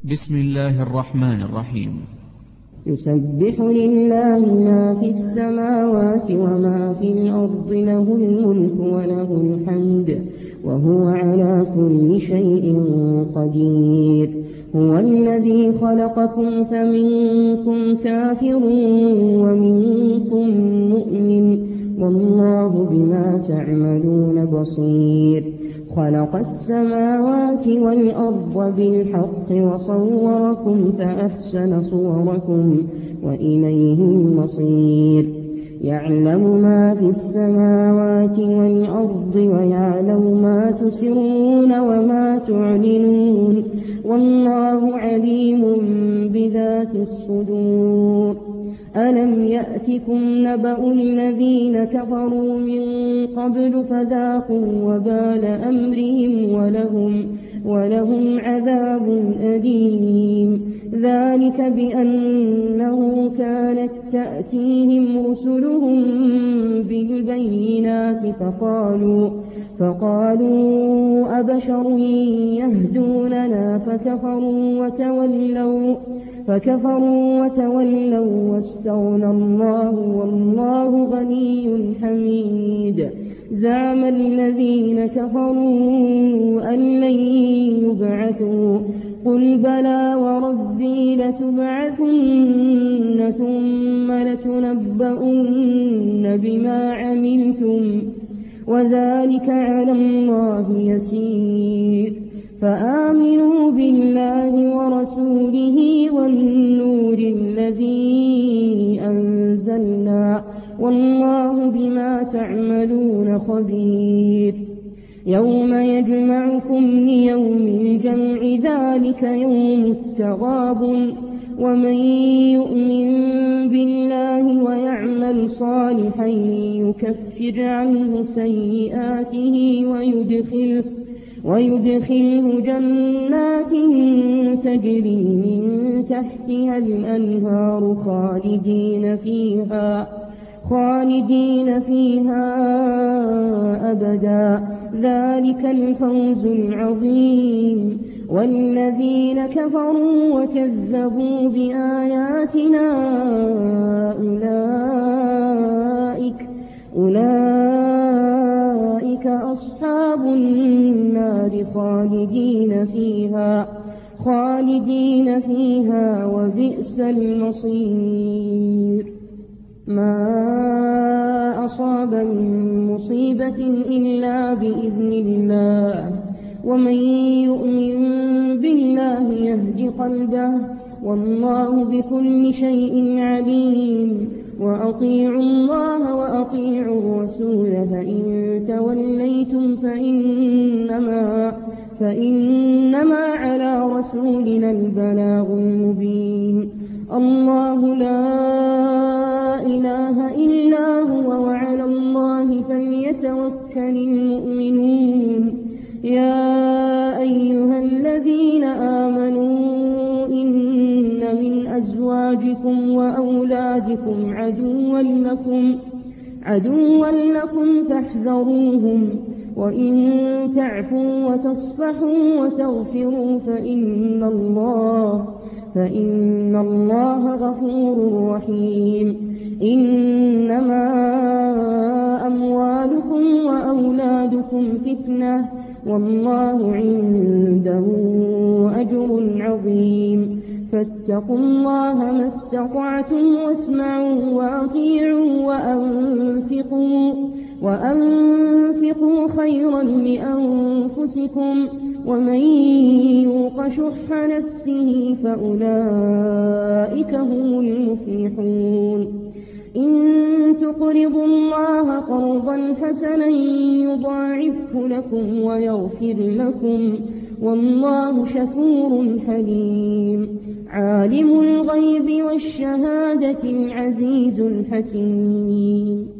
بسم الله الرحمن الرحيم. يسبح لله ما في السماوات وما في الأرض، له الملك وله الحمد وهو على كل شيء قدير. هو الذي خلقكم فمنكم كافر ومنكم مؤمن، والله بما تعملون بصير. خلق السماوات والأرض بالحق وصوركم فأحسن صوركم وإليه المصير. يعلم ما في السماوات والأرض ويعلم ما تسرون وما تعلنون، والله عليم بذات الصدور. ألم يأتكم نبأ الذين كفروا من قبل فذاقوا وبال أمرهم ولهم عذاب أليم. ذلك بأنه كانت تأتيهم رسلهم بالبينات فقالوا أبشر يهدوننا فكفروا وتولوا واستغنى الله والله غني حميد. زعم الذين كفروا أن لن يبعثوا، قل بلى وربي لتبعثن ثم لتنبؤن بما عملتم وذلك على الله يسير. فآمنوا بالله ورسوله والنور الذي أنزلنا، والله بما تعملون خبير. يوم يجمعكم ليوم الجمع، ذلك يوم التغابن. ومن يؤمن بالله ويعمل صالحا يكفر عنه سيئاته ويدخله جنات تجري من تحتها الأنهار خالدين فيها أبدا، ذلك الفوز العظيم. والذين كفروا وكذبوا بآياتنا أولئك أصحاب النار خالدين فيها وبئس المصير. ما أصاب من مصيبة إلا بإذن الله، ومن يؤمن بالله يهد قلبه، والله بكل شيء عليم. وأطيعوا الله وأطيعوا الرسول، فإن توليتم فإنما على رسولنا البلاغ المبين. الله لا إله إلا هو وعلى الله فليتوكل المؤمنون. يا أيها الذين آمنوا إن من أزواجكم وأولادكم عدوا لكم فاحذروهم، وإن تعفوا وتصفحوا وتغفروا فإن الله غفور رحيم. إنما أموالكم وأولادكم فتنة، والله عنده أجر عظيم. فاتقوا الله ما استطعتم واسمعوا وأطيعوا وأنفقوا خيرا لأنفسكم، ومن يوق شح نفسه فأولئك هم المفلحون. إن تقرضوا الله قرضا حسنا يضاعفه لكم ويغفر لكم، والله شكور حليم. عالم الغيب والشهادة العزيز الحكيم.